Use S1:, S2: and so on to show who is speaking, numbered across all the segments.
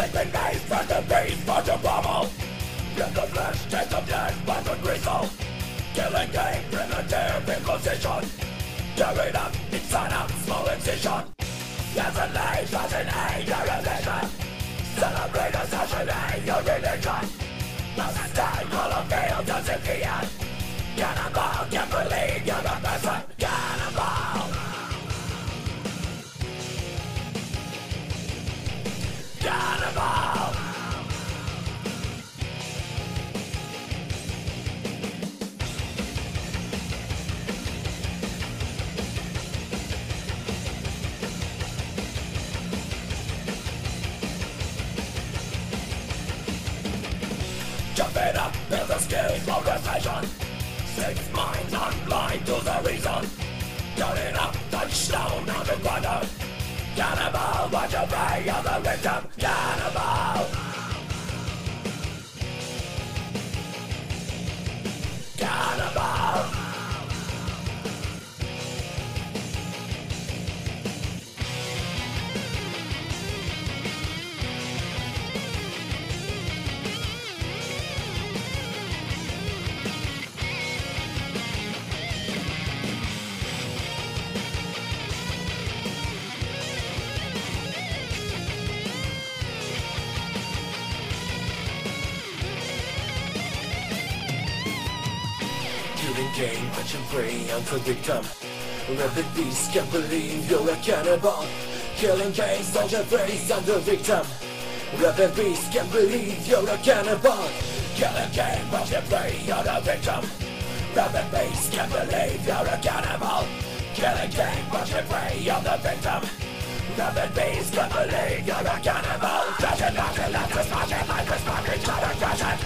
S1: Sleeping maze, press the beast, for the pummel. In the flesh, taste of death, but on gristle. Killing game, primitive imposition. Tearing up, inside out, small incision. As a life, as an age, a religion. Celebrate assassinate your religion. Must die, call a veil, doesn't be it. Cannibal, can't believe you're a person. Cannibal. Cannibal. Jumping up in the scheme of recession. Six minds unblind to the reason. Turning up, touchstone on the ground. Cannibal, watch your prey, you're the victim. Cannibal. Cannibal. Killing game, but you're free, I'm the victim. Rabid beast, can't believe you're a cannibal. Killing game, soldier face, I'm the victim. Rabid beast, can't believe you're a cannibal. Killing game, but you're free, you're the victim. Rabid beast, can't believe you're a cannibal. Killing game, but you're free, you're the victim. Rabid beast, can't believe you're a cannibal. Fashion, fashion, left is fashion, life is fucking shattered, fashion.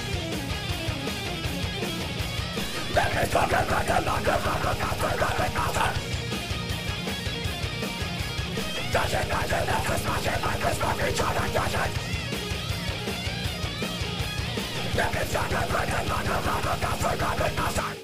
S1: Let me talk about the longer from the master of the master. Fashion, fashion, left is fashion, life is fucking shattered, fashion. Let me talk about the longer from the master of the master.